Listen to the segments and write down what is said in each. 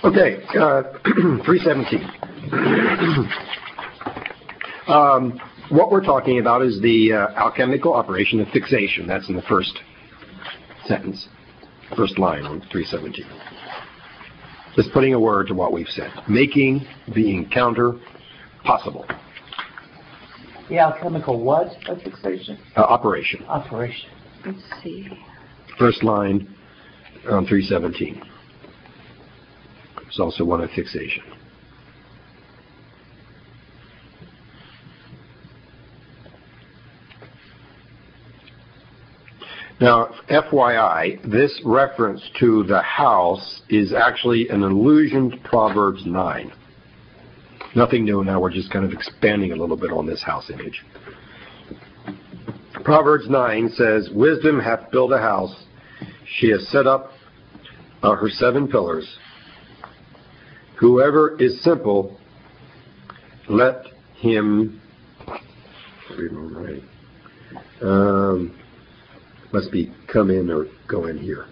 Okay, 317. What we're talking about is the alchemical operation of fixation. That's in the first sentence, first line on 317. Just putting a word to what we've said. Making the encounter possible. The alchemical what of fixation? Operation. Operation. Let's see. First line on 317. It's also one of fixation. Now, FYI, this reference to the house is actually an allusion to Proverbs 9. Nothing new now, we're just kind of expanding a little bit on this house image. Proverbs 9 says, "Wisdom hath built a house, she has set up her 7 pillars. Whoever is simple, let him..." Must be come in or go in here.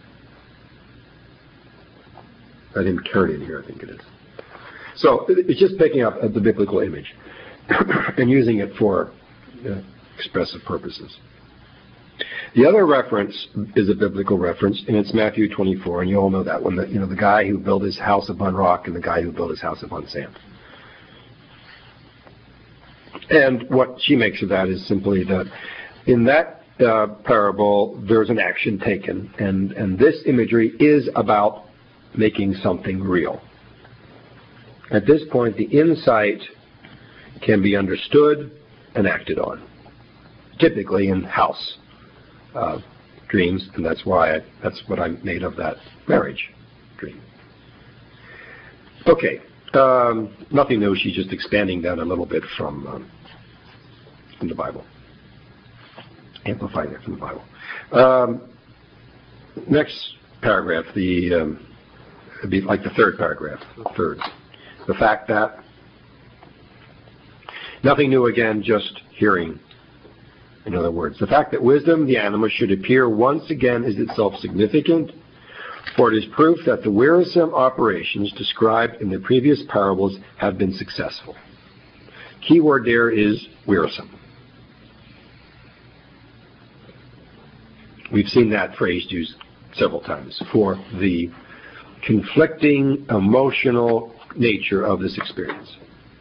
Let him turn in here, I think it is. So it's just picking up the biblical image and using it for expressive purposes. The other reference is a biblical reference, and it's Matthew 24, and you all know that one. The guy who built his house upon rock and the guy who built his house upon sand. And what she makes of that is simply that in that parable, there's an action taken, and this imagery is about making something real. At this point, the insight can be understood and acted on, typically in house dreams, and that's what I made of that marriage dream. Okay, nothing new. She's just expanding that a little bit from the Bible. Amplifying it from the Bible. Next paragraph, it'd be like the third paragraph, the fact that, nothing new again, just hearing. In other words, the fact that wisdom, the anima, should appear once again is itself significant, for it is proof that the wearisome operations described in the previous parables have been successful. Key word there is wearisome. We've seen that phrase used several times for the conflicting emotional nature of this experience.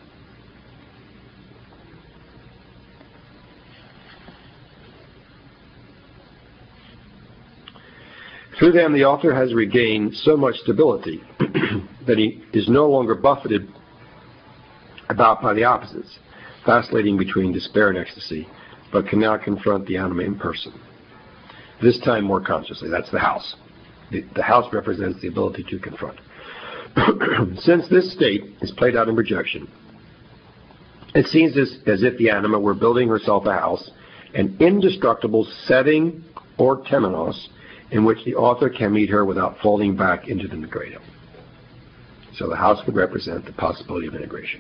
Through them, the author has regained so much stability that he is no longer buffeted about by the opposites, vacillating between despair and ecstasy, but can now confront the anima in person. This time more consciously. That's the house. The house represents the ability to confront. Since this state is played out in projection, it seems as if the anima were building herself a house, an indestructible setting or temenos in which the author can meet her without falling back into the nigredo. So the house would represent the possibility of integration.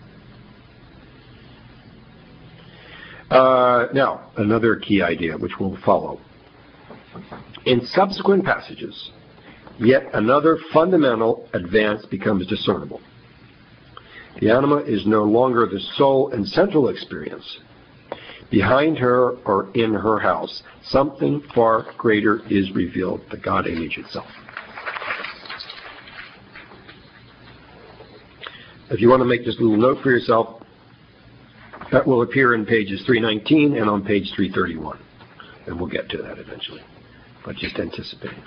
Now, another key idea which will follow. In subsequent passages, yet another fundamental advance becomes discernible. The anima is no longer the sole and central experience. Behind her or in her house, something far greater is revealed, the God image itself. If you want to make this little note for yourself, that will appear in pages 319 and on page 331. And we'll get to that eventually, but just anticipating.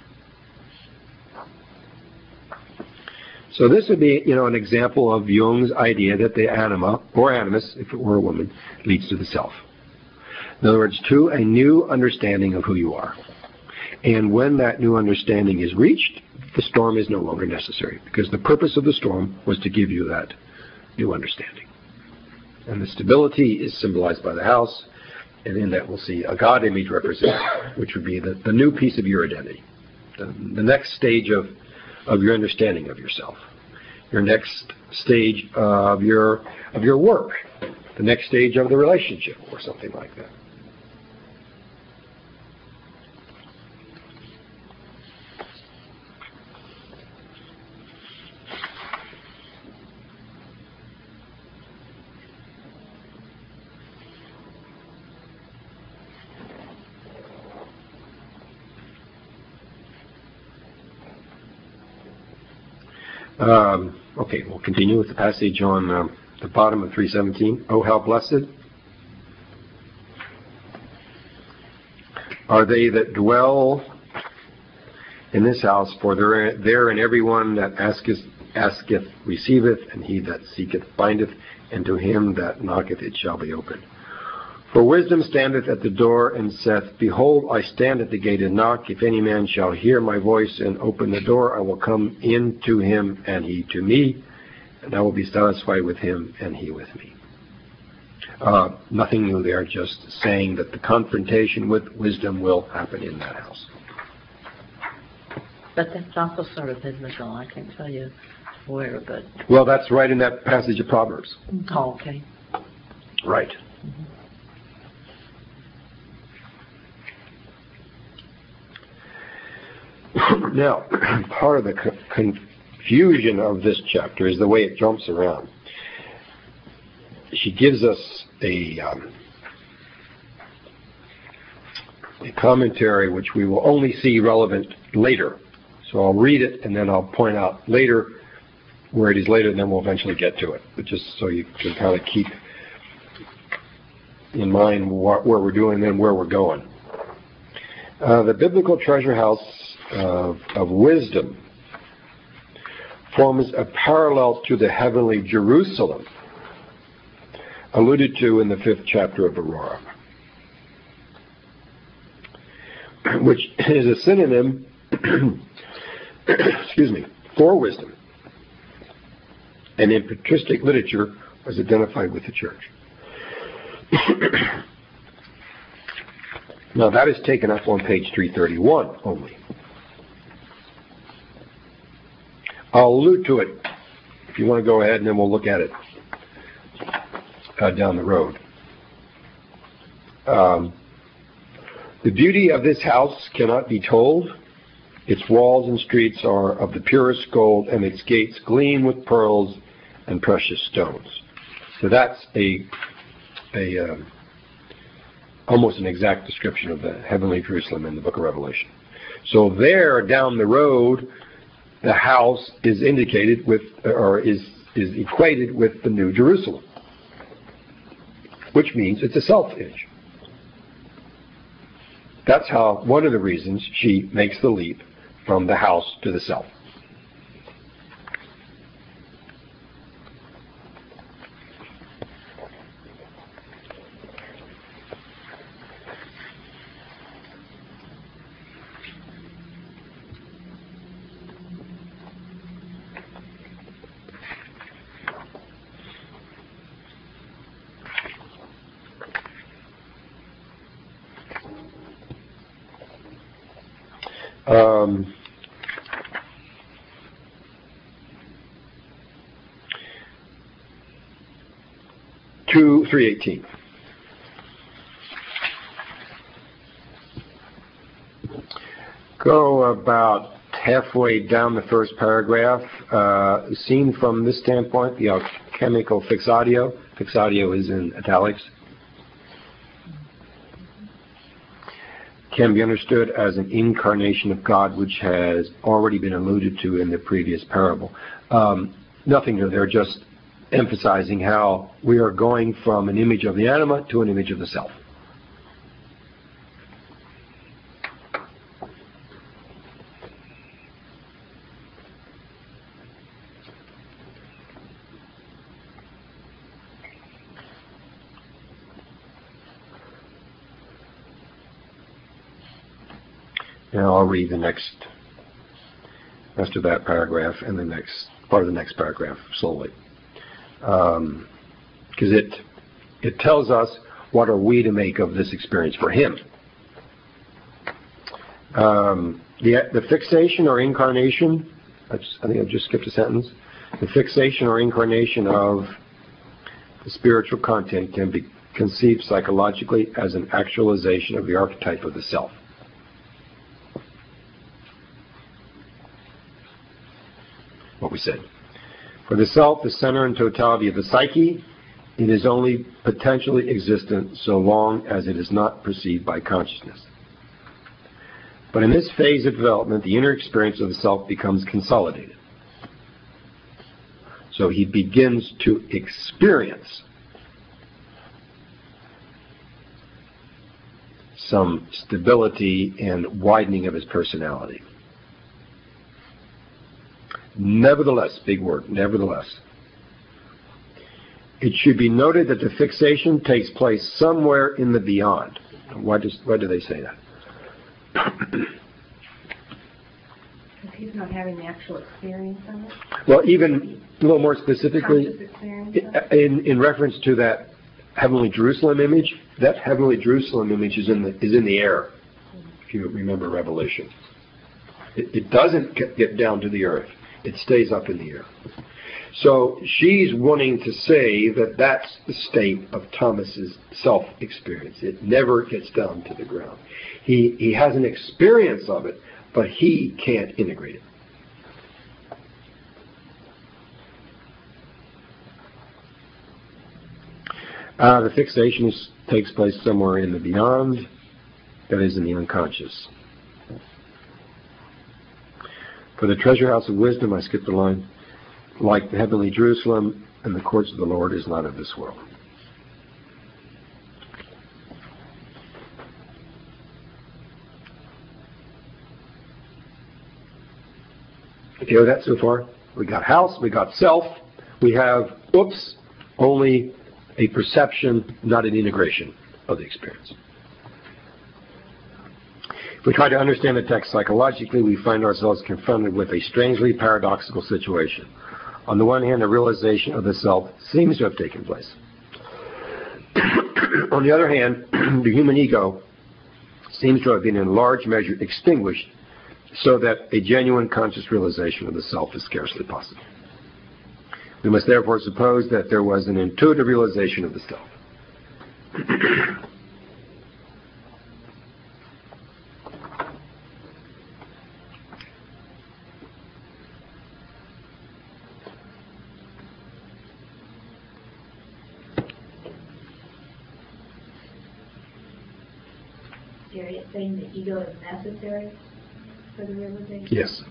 So this would be, an example of Jung's idea that the anima, or animus, if it were a woman, leads to the self. In other words, to a new understanding of who you are. And when that new understanding is reached, the storm is no longer necessary, because the purpose of the storm was to give you that new understanding. And the stability is symbolized by the house, and in that we'll see a God image represented, which would be the new piece of your identity, the next stage of your understanding of yourself, your next stage of your work, the next stage of the relationship, or something like that. Okay, we'll continue with the passage on the bottom of 317. Oh, how blessed are they that dwell in this house, for therein everyone that asketh receiveth, and he that seeketh findeth, and to him that knocketh it shall be opened. For wisdom standeth at the door, and saith, Behold, I stand at the gate and knock. If any man shall hear my voice and open the door, I will come in to him, and he to me, and I will be satisfied with him, and he with me. Nothing new there, just saying that the confrontation with wisdom will happen in that house. But that's also sort of biblical. I can't tell you where, but... Well, that's right in that passage of Proverbs. Oh, okay. Right. Now, part of the confusion of this chapter is the way it jumps around. She gives us a commentary which we will only see relevant later. So I'll read it and then I'll point out later where it is later, and then we'll eventually get to it. But just so you can kind of keep in mind where we're doing and then where we're going. The biblical treasure house of wisdom forms a parallel to the heavenly Jerusalem alluded to in the 5th chapter of Aurora, which is a synonym for wisdom, and in patristic literature was identified with the church. Now that is taken up on page 331 only. I'll allude to it if you want to go ahead, and then we'll look at it down the road. The beauty of this house cannot be told. Its walls and streets are of the purest gold, and its gates gleam with pearls and precious stones. So that's almost an exact description of the heavenly Jerusalem in the book of Revelation. So there, down the road, the house is indicated with, or is equated with the New Jerusalem, which means it's a self-image. That's how, one of the reasons she makes the leap from the house to the self. To 318. Go about halfway down the first paragraph. Seen from this standpoint, the alchemical fixatio. Fixatio is in italics. Can be understood as an incarnation of God, which has already been alluded to in the previous parable. Nothing new there, just emphasizing how we are going from an image of the anima to an image of the self. Now I'll read the rest of that paragraph and the next part of the next paragraph slowly. Because it tells us what are we to make of this experience for him. The fixation or incarnation, I think I just skipped a sentence. The fixation or incarnation of the spiritual content can be conceived psychologically as an actualization of the archetype of the self. What we said. For the self, the center and totality of the psyche, it is only potentially existent so long as it is not perceived by consciousness. But in this phase of development, the inner experience of the self becomes consolidated. So he begins to experience some stability and widening of his personality. Nevertheless, big word, nevertheless, it should be noted that the fixation takes place somewhere in the beyond. Why do they say that? Because he's not having the actual experience of it. Well, even a little more specifically, Conscious experience of it. in reference to that heavenly Jerusalem image, that heavenly Jerusalem image is in the air. If you remember Revelation, it doesn't get down to the earth; it stays up in the air. So she's wanting to say that that's the state of Thomas's self-experience. It never gets down to the ground. He has an experience of it, but he can't integrate it. The fixation takes place somewhere in the beyond, that is, in the unconscious. For the treasure house of wisdom, I skipped a line, like the heavenly Jerusalem and the courts of the Lord, is not of this world. Okay, with that so far, we got house, we got self, we have, only a perception, not an integration of the experience. If we try to understand the text psychologically, we find ourselves confronted with a strangely paradoxical situation. On the one hand, a realization of the self seems to have taken place. On the other hand, the human ego seems to have been in large measure extinguished, so that a genuine conscious realization of the self is scarcely possible. We must therefore suppose that there was an intuitive realization of the self. Jerry, it's saying the ego is necessary for the realization? Yes.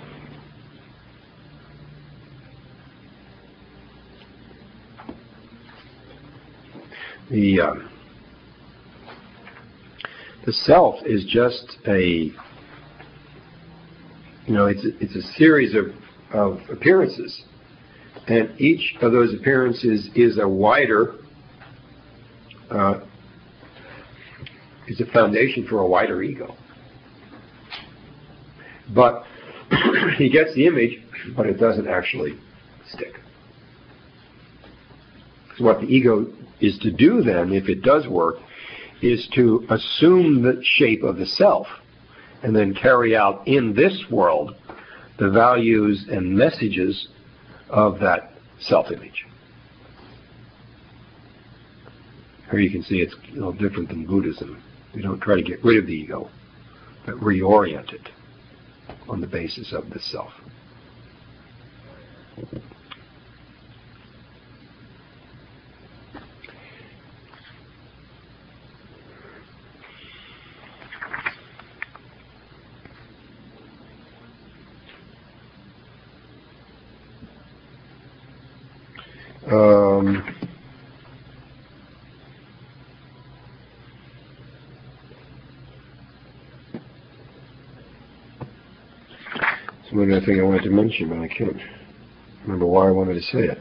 The self is just it's a series of appearances, and each of those appearances is a wider, is a foundation for a wider ego. But he gets the image, but it doesn't actually stick. So what the ego is to do then, if it does work, is to assume the shape of the self and then carry out in this world the values and messages of that self-image. Here you can see it's a little different than Buddhism. We don't try to get rid of the ego, but reorient it on the basis of the self. One other thing I wanted to mention, but I can't remember why I wanted to say it.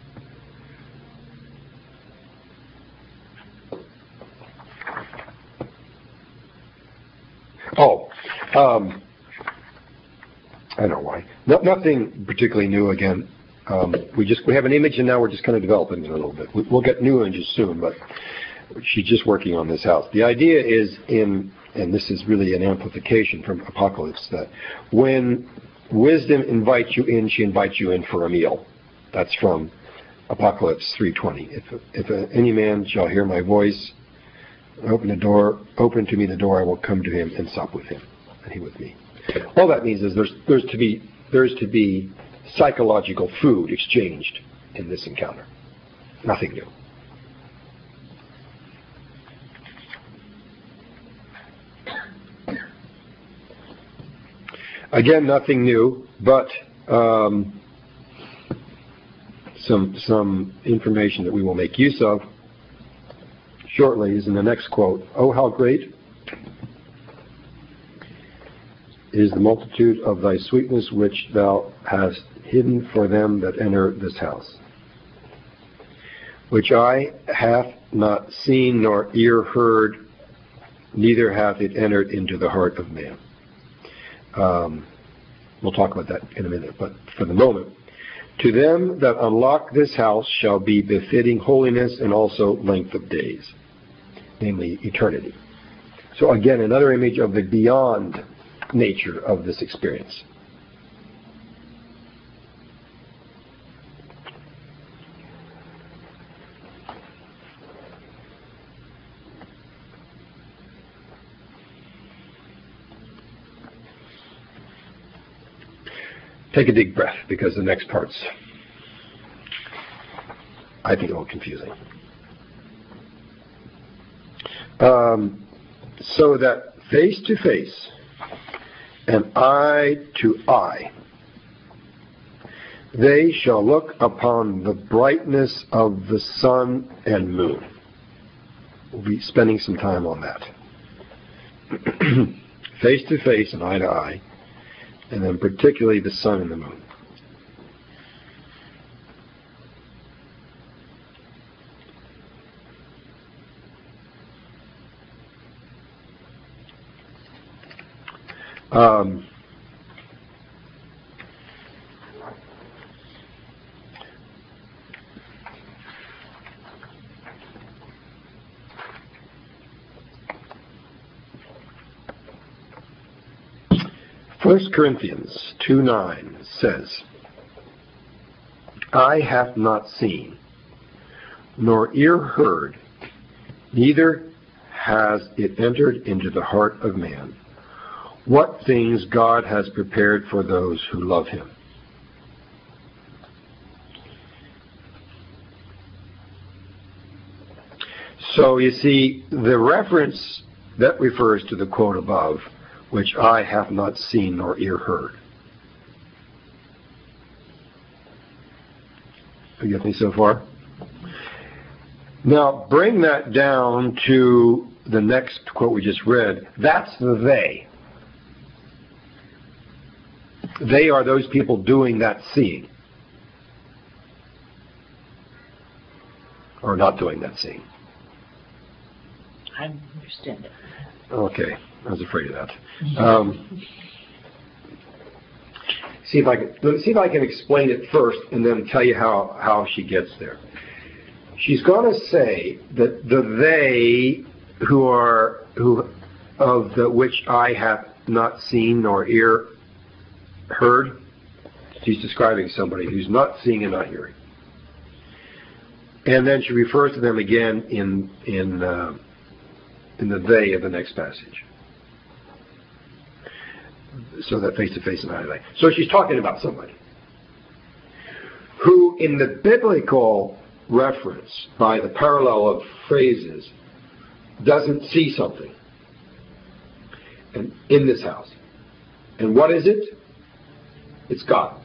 I don't know why. Nothing particularly new again. We have an image, and now we're just kind of developing it a little bit. We'll get new images soon, but she's just working on this house. The idea is and this is really an amplification from Apocalypse, that when wisdom invites you in, she invites you in for a meal. That's from Apocalypse 3:20. If any man shall hear my voice, open to me the door, I will come to him and sup with him, and he with me. All that means is there's to be psychological food exchanged in this encounter. Nothing new. Again, nothing new, but some information that we will make use of shortly is in the next quote. Oh, how great is the multitude of thy sweetness which thou hast hidden for them that enter this house, which eye hath not seen nor ear heard, neither hath it entered into the heart of man. We'll talk about that in a minute, but for the moment, to them that unlock this house shall be befitting holiness and also length of days, namely eternity. So again, another image of the beyond nature of this experience. Take a deep breath, because the next part's, I think, a little confusing. So that face to face and eye to eye, they shall look upon the brightness of the sun and moon. We'll be spending some time on that. Face to face and eye to eye, and then particularly the sun and the moon. First Corinthians 2:9 says, eye hath not seen, nor ear heard, neither has it entered into the heart of man, what things God has prepared for those who love him. So you see, the reference that refers to the quote above, which eye hath not seen nor ear heard. You get me so far? Now, bring that down to the next quote we just read. That's the they. They are those people doing that seeing. Or not doing that seeing. I understand it. Okay, I was afraid of that. See if I can explain it first, and then tell you how she gets there. She's going to say that the they who of the which eye hath not seen nor ear heard. She's describing somebody who's not seeing and not hearing, and then she refers to them again in the they of the next passage. So that face to face and eye to eye. So she's talking about somebody who, in the biblical reference, by the parallel of phrases, doesn't see something and in this house. And what is it? It's God.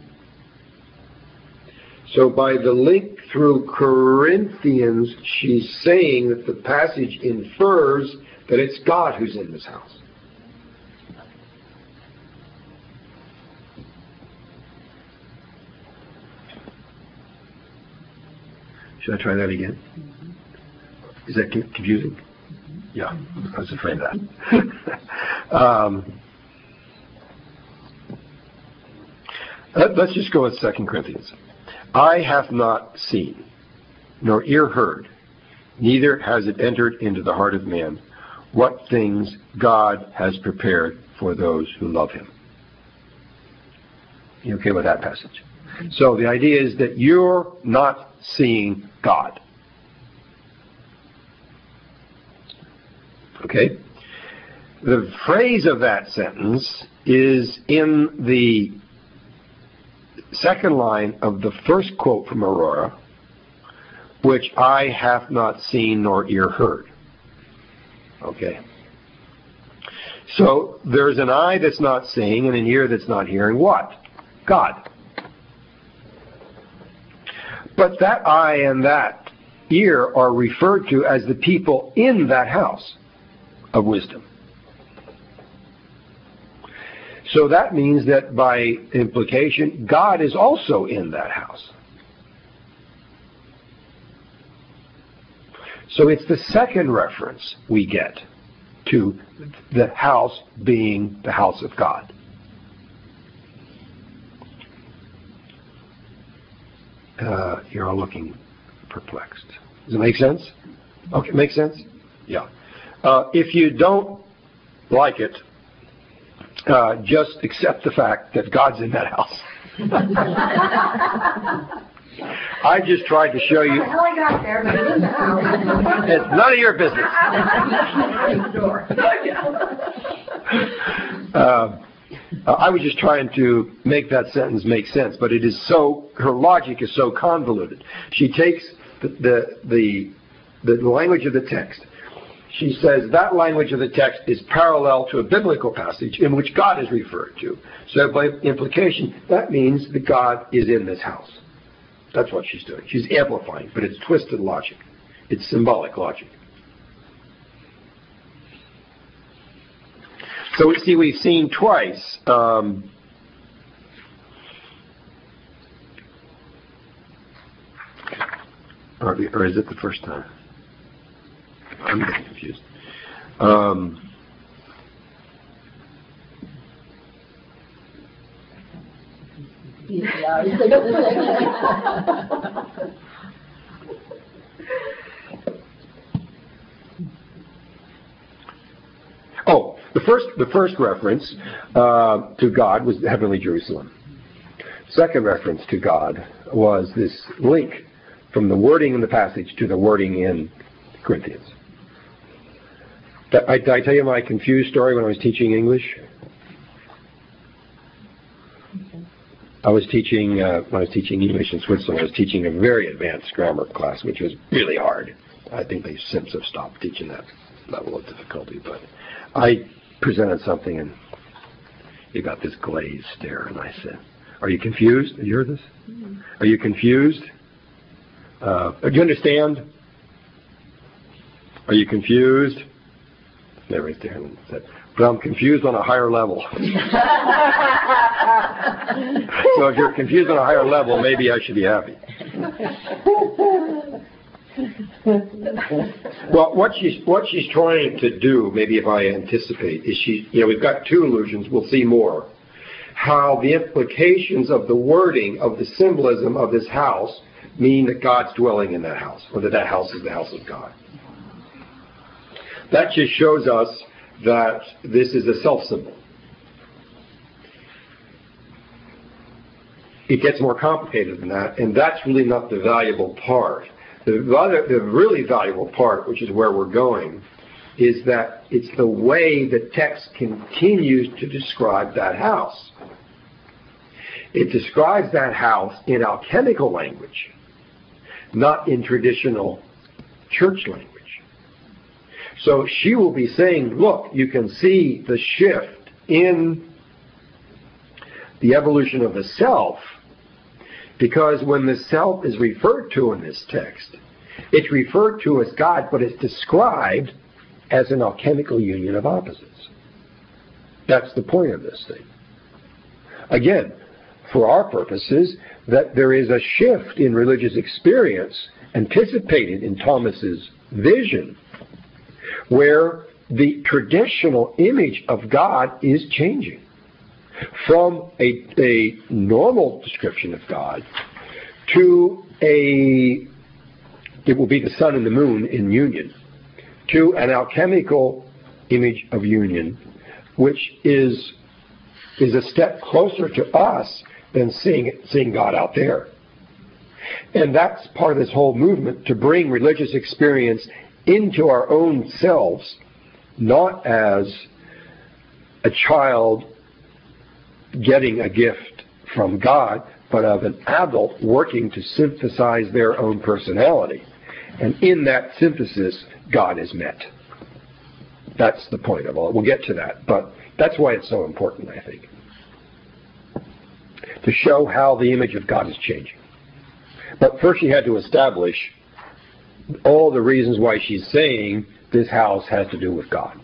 So by the link through Corinthians, she's saying that the passage infers that it's God who's in this house. Should I try that again? Is that confusing? Yeah, I was afraid of that. Let's just go with 2 Corinthians. Eye hath not seen, nor ear heard, neither has it entered into the heart of man, what things God has prepared for those who love him. You okay with that passage? So the idea is that you're not seeing God. Okay? The phrase of that sentence is in the second line of the first quote from Aurora, which eye hath not seen nor ear heard. Okay? So there's an eye that's not seeing and an ear that's not hearing what? God. But that eye and that ear are referred to as the people in that house of wisdom. So that means that by implication, God is also in that house. So it's the second reference we get to the house being the house of God. You're all looking perplexed. Does it make sense? Okay, make sense? Yeah. If you don't like it, just accept the fact that God's in that house. I just tried to show you. How I got there, but it's in the house. It's none of your business. I was just trying to make that sentence make sense, but it is so, her logic is so convoluted. She takes the language of the text. She says that language of the text is parallel to a biblical passage in which God is referred to. So by implication, that means that God is in this house. That's what she's doing. She's amplifying, but it's twisted logic. It's symbolic logic. So we see we've seen twice or is it the first time? I'm getting confused. Oh, the first reference to God was the heavenly Jerusalem. Second reference to God was this link from the wording in the passage to the wording in Corinthians. Did I tell you my confused story when I was teaching English? I was teaching, when I was teaching English in Switzerland, I was teaching a very advanced grammar class, which was really hard. I think they since have stopped teaching that level of difficulty. But I presented something, and you got this glazed stare, and I said, "Are you confused?" You heard this? Are you confused? Do you understand? Are you confused? They raised their hand and said, "But I'm confused on a higher level." So if you're confused on a higher level, maybe I should be happy. Well, what she's trying to do, maybe if I anticipate, is we've got two illusions. We'll see more. How the implications of the wording of the symbolism of this house mean that God's dwelling in that house, or that house is the house of God. That just shows us that this is a self-symbol. It gets more complicated than that, and that's really not the valuable part. The really valuable part, which is where we're going, is that it's the way the text continues to describe that house. It describes that house in alchemical language, not in traditional church language. So she will be saying, look, you can see the shift in the evolution of the self, because when the self is referred to in this text, it's referred to as God, but it's described as an alchemical union of opposites. That's the point of this thing. Again, for our purposes, that there is a shift in religious experience anticipated in Thomas's vision, where the traditional image of God is changing from a normal description of God to it will be the sun and the moon in union, to an alchemical image of union, which is a step closer to us than seeing God out there. And that's part of this whole movement, to bring religious experience into our own selves, not as a child getting a gift from God, but of an adult working to synthesize their own personality. And in that synthesis, God is met. That's the point of all. We'll get to that, but that's why it's so important, I think, to show how the image of God is changing. But first she had to establish all the reasons why she's saying this house has to do with God.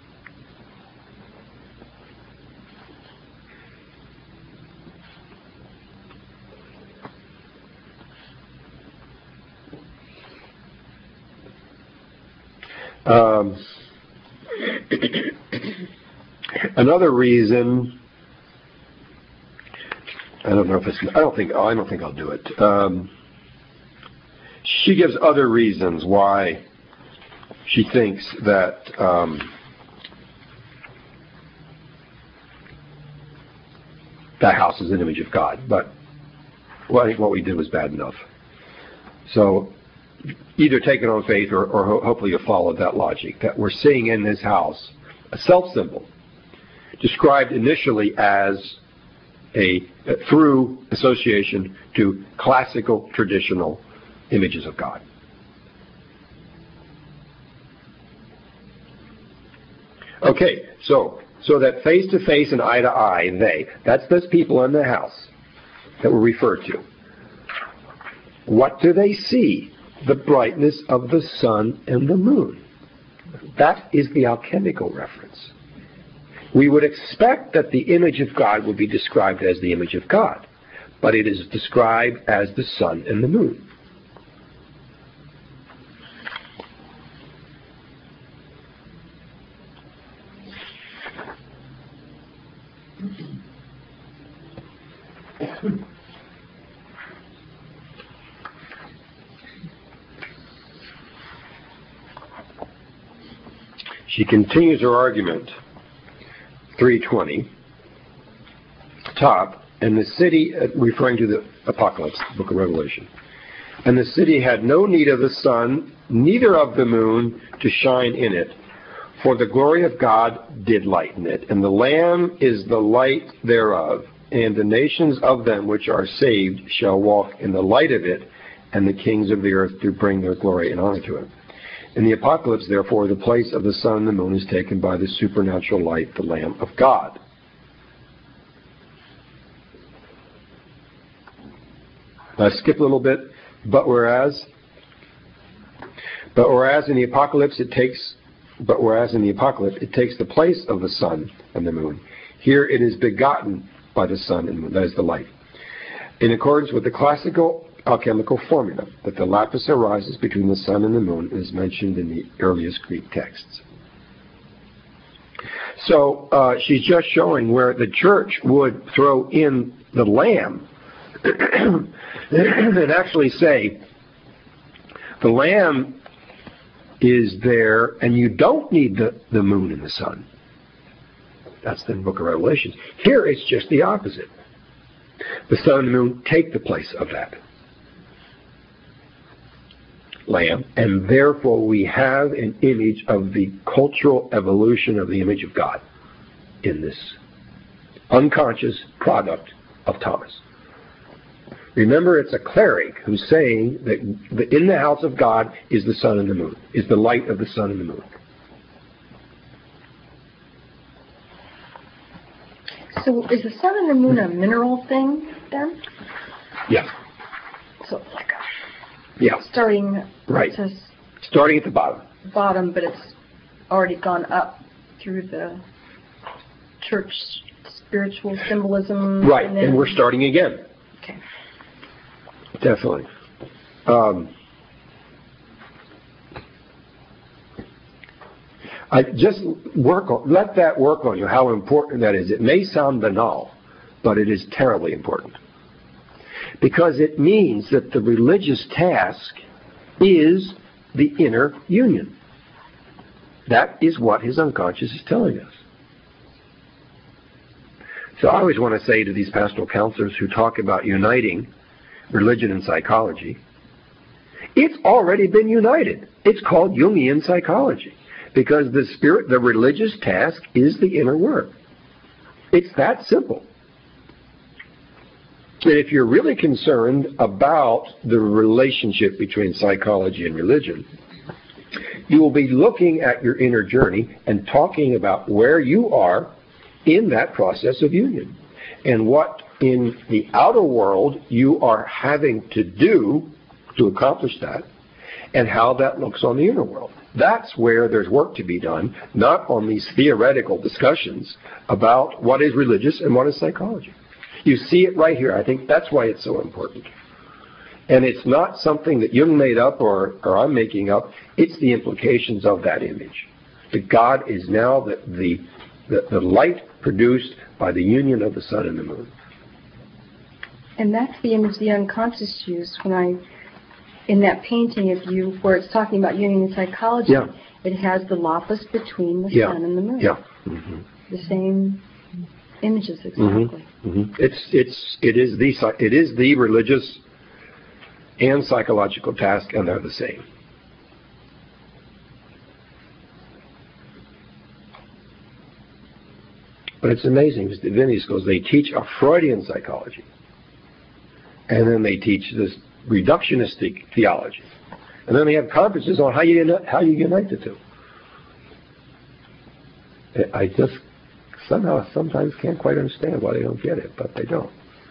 Another reason, I don't think I'll do it. She gives other reasons why she thinks that that house is an image of God. But I think what we did was bad enough. So either take it on faith or hopefully you followed that logic, that we're seeing in this house a self symbol described initially as through association to classical traditional images of God. Okay, so that face to face and eye to eye, that's those people in the house that were referred to. What do they see? The brightness of the sun and the moon. That is the alchemical reference. We would expect that the image of God would be described as the image of God, but it is described as the sun and the moon. She continues her argument, 3:20, top, and the city, referring to the Apocalypse, book of Revelation, and the city had no need of the sun, neither of the moon to shine in it, for the glory of God did lighten it, and the Lamb is the light thereof, and the nations of them which are saved shall walk in the light of it, and the kings of the earth do bring their glory and honor to it. In the Apocalypse, therefore, the place of the sun and the moon is taken by the supernatural light, the Lamb of God. I skip a little bit. But whereas in the Apocalypse it takes the place of the sun and the moon, here it is begotten by the sun and moon. That is the light. In accordance with the classical alchemical formula that the lapis arises between the sun and the moon is mentioned in the earliest Greek texts. So she's just showing where the church would throw in the Lamb and actually say the Lamb is there and you don't need the moon and the sun. That's the book of Revelation. Here it's just the opposite. The sun and the moon take the place of that Lamb, and therefore we have an image of the cultural evolution of the image of God in this unconscious product of Thomas. Remember, it's a cleric who's saying that in the house of God is the sun and the moon, is the light of the sun and the moon. So is the sun and the moon a mineral thing then? Yeah. So it's like starting right. Starting at the bottom, but it's already gone up through the church spiritual symbolism. Right, and we're starting again. Okay. Definitely. I just let that work on you, how important that is. It may sound banal, but it is terribly important. Because it means that the religious task is the inner union. That is what his unconscious is telling us. So I always want to say to these pastoral counselors who talk about uniting religion and psychology, it's already been united. It's called Jungian psychology. Because the religious task is the inner work. It's that simple. And if you're really concerned about the relationship between psychology and religion, you will be looking at your inner journey and talking about where you are in that process of union and what in the outer world you are having to do to accomplish that, and how that looks on the inner world. That's where there's work to be done, not on these theoretical discussions about what is religious and what is psychology. You see it right here. I think that's why it's so important. And it's not something that Jung made up or I'm making up. It's the implications of that image. That God is now the light produced by the union of the sun and the moon. And that's the image the unconscious used when in that painting of you, where it's talking about union and psychology, yeah. It has the lapis between the yeah. sun and the moon. Yeah. Mm-hmm. The same images exactly. Mm-hmm. Mm-hmm. It is the religious and psychological task, and they're the same. But it's amazing, because divinity schools, they teach a Freudian psychology, and then they teach this reductionistic theology, and then they have conferences on how you unite the two. I just sometimes can't quite understand why they don't get it, but they don't.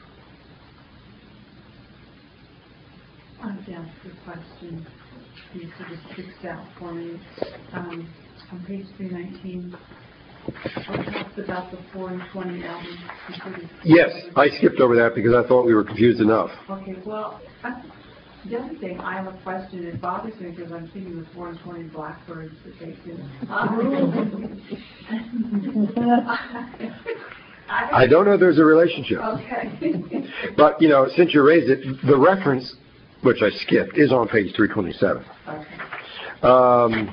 I want to ask a question. You sort of sticks out for me. On page 319, it talks about the 4 and 20 albums. Yes, I skipped over that because I thought we were confused enough. Okay, well, the other thing, I have a question. It bothers me because I'm thinking the 4 and 20 blackbirds that they do. I don't know if there's a relationship. Okay. But, since you raised it, the reference, which I skipped, is on page 327. Okay.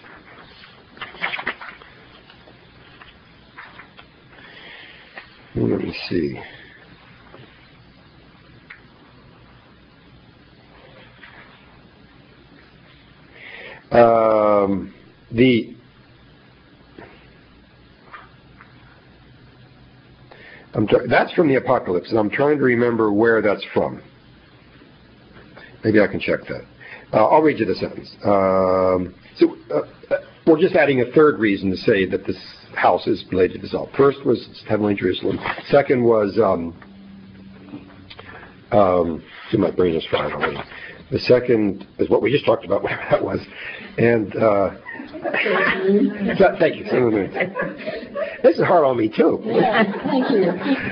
Let me see. That's from the Apocalypse, and I'm trying to remember where that's from. Maybe I can check that. I'll read you the sentence. We're just adding a third reason to say that this house is related to self. First was heavenly Jerusalem. Second was, see, my brain is fried already. The second is what we just talked about, whatever that was. And thank you. This is hard on me too. Yeah, thank you.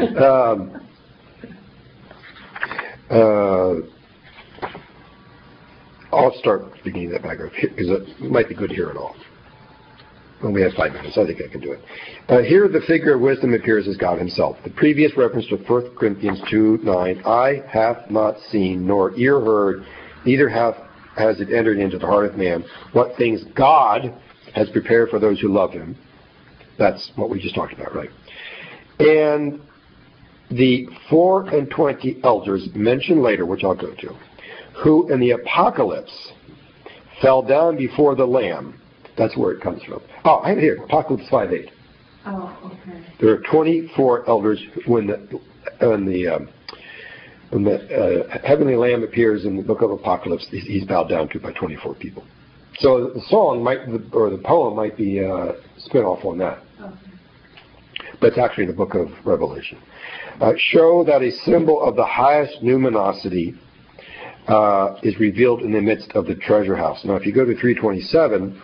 I'll start beginning that back because it might be good to hear it all. When we have 5 minutes, I think I can do it. Here the figure of wisdom appears as God himself. The previous reference to 1 Corinthians 2:9, I have not seen nor ear heard, neither has it entered into the heart of man, what things God has prepared for those who love him. That's what we just talked about, right? And the 4 and 20 elders mentioned later, which I'll go to, who in the Apocalypse fell down before the Lamb. That's where it comes from. Oh, I have it here, Apocalypse 5:8. Oh, okay. There are 24 elders when the heavenly Lamb appears in the book of Apocalypse. He's bowed down to by 24 people. So the song or the poem might be a spin-off on that. Okay. But it's actually the book of Revelation. Show that a symbol of the highest numinosity is revealed in the midst of the treasure house. Now, if you go to 327,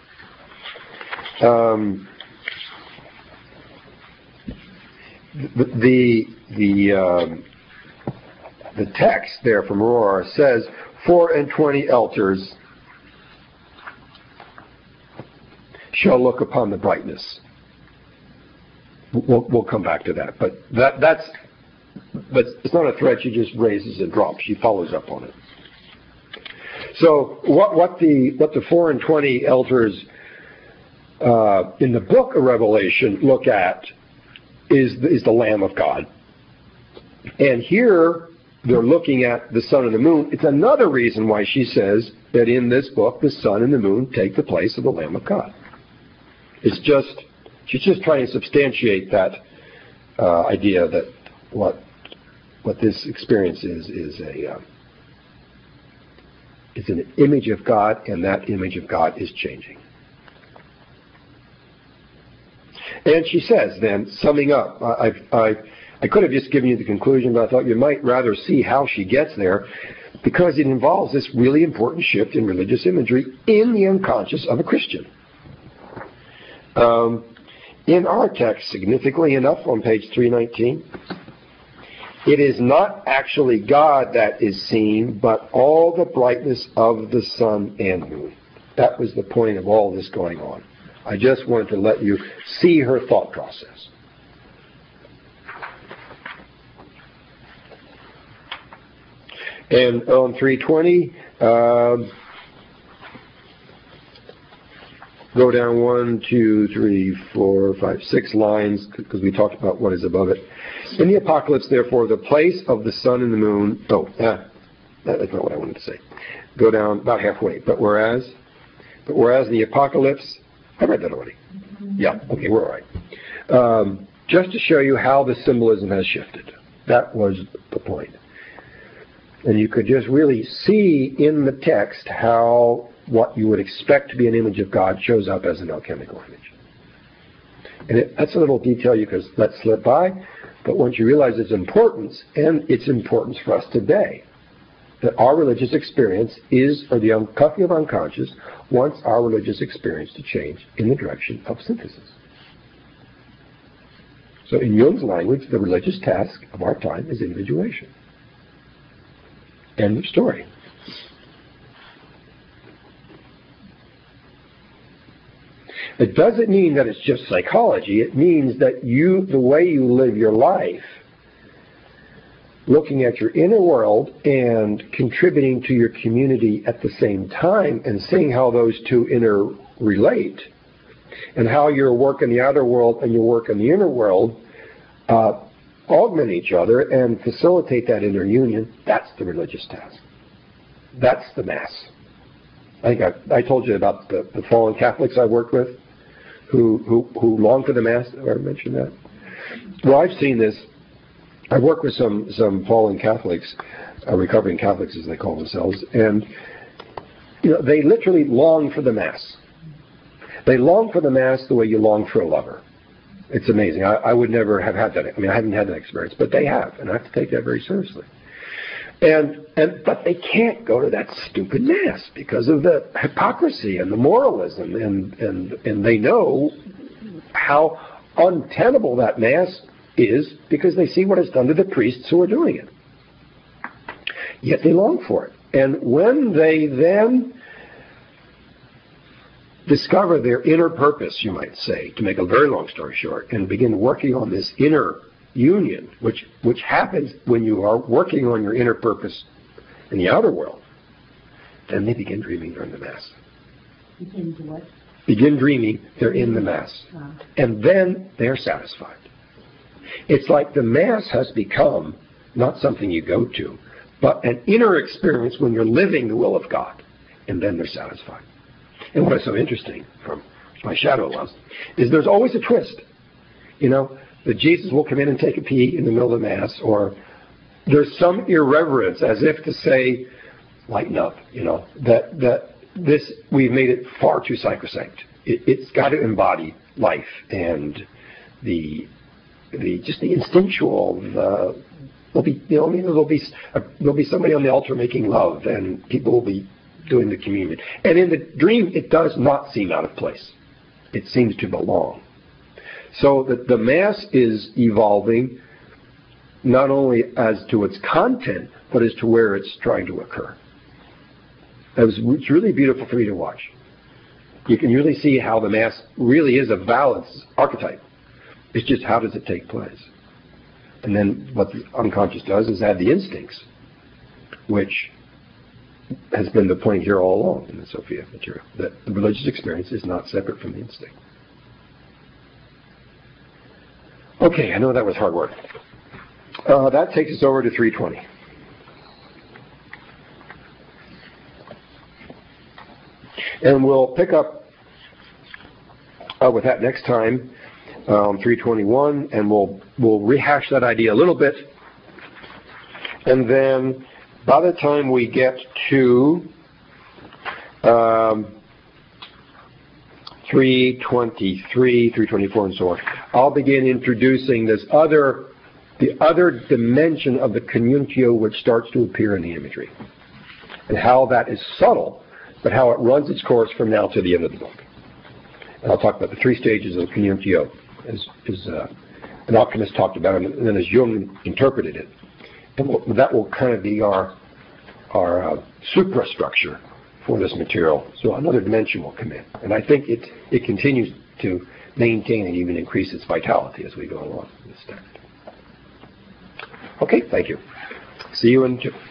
the text there from Aurora says 4 and 20 elders shall look upon the brightness. We'll come back to that, but but it's not a threat. She just raises and drops. She follows up on it. So what the 4 and 20 elders in the book of Revelation look at is the Lamb of God, and here they're looking at the sun and the moon. It's another reason why she says that in this book the sun and the moon take the place of the Lamb of God. She's just trying to substantiate that idea that what this experience is it's an image of God, and that image of God is changing. And she says, then, summing up, I could have just given you the conclusion, but I thought you might rather see how she gets there, because it involves this really important shift in religious imagery in the unconscious of a Christian. In our text, significantly enough, on page 319, it is not actually God that is seen, but all the brightness of the sun and moon. That was the point of all this going on. I just wanted to let you see her thought process. And on 320, go down 1, 2, 3, 4, 5, 6 lines, because we talked about what is above it. In the Apocalypse, therefore, the place of the sun and the moon... that's not what I wanted to say. Go down about halfway. But whereas in the Apocalypse... I read that already. Yeah, okay, we're all right. Just to show you how the symbolism has shifted. That was the point. And you could just really see in the text how what you would expect to be an image of God shows up as an alchemical image. And that's a little detail you could let slip by, but once you realize its importance, and its importance for us today, that our religious experience is, or the uncuffing of unconscious, wants our religious experience to change in the direction of synthesis. So in Jung's language, the religious task of our time is individuation. End of story. It doesn't mean that it's just psychology. It means that the way you live your life, looking at your inner world and contributing to your community at the same time, and seeing how those two interrelate, and how your work in the outer world and your work in the inner world augment each other and facilitate that inner union, that's the religious task. That's the Mass. I think I told you about the fallen Catholics I worked with who long for the Mass. Have I ever mentioned that? Well, I've seen this. I've worked with some fallen Catholics, recovering Catholics as they call themselves, and they literally long for the Mass. They long for the Mass the way you long for a lover. It's amazing. I would never have had that. I mean, I haven't had that experience, but they have, and I have to take that very seriously. But they can't go to that stupid Mass because of the hypocrisy and the moralism, and they know how untenable that Mass is because they see what it's done to the priests who are doing it. Yet they long for it. And when they then discover their inner purpose, you might say, to make a very long story short, and begin working on this inner union, which happens when you are working on your inner purpose in the outer world, then they begin dreaming during the Mass. Begin to what? Begin dreaming they're in the Mass. And then they're satisfied. It's like the Mass has become not something you go to, but an inner experience when you're living the will of God, and then they're satisfied. And what is so interesting from my shadow loves is there's always a twist. That Jesus will come in and take a pee in the middle of the Mass, or there's some irreverence as if to say, lighten up, that this, we've made it far too sacrosanct. It's got to embody life and the instinctual, there'll be somebody on the altar making love, and people will be doing the communion. And in the dream, it does not seem out of place. It seems to belong. So the Mass is evolving not only as to its content, but as to where it's trying to occur. It's really beautiful for me to watch. You can really see how the Mass really is a balanced archetype. It's just how does it take place? And then what the unconscious does is add the instincts, which has been the point here all along in the Sophia material, that the religious experience is not separate from the instinct. Okay, I know that was hard work. That takes us over to 320. And we'll pick up with that next time, 321, and we'll rehash that idea a little bit. And then by the time we get to 323, 324, and so on, I'll begin introducing this other the other dimension of the communicatio which starts to appear in the imagery, and how that is subtle, but how it runs its course from now to the end of the book. And I'll talk about the 3 stages of the communicatio as an alchemist talked about it, and then as Jung interpreted it. And that will kind of be our suprastructure for this material. So another dimension will come in. And I think it continues to maintain and even increase its vitality as we go along this text. Okay, thank you. See you in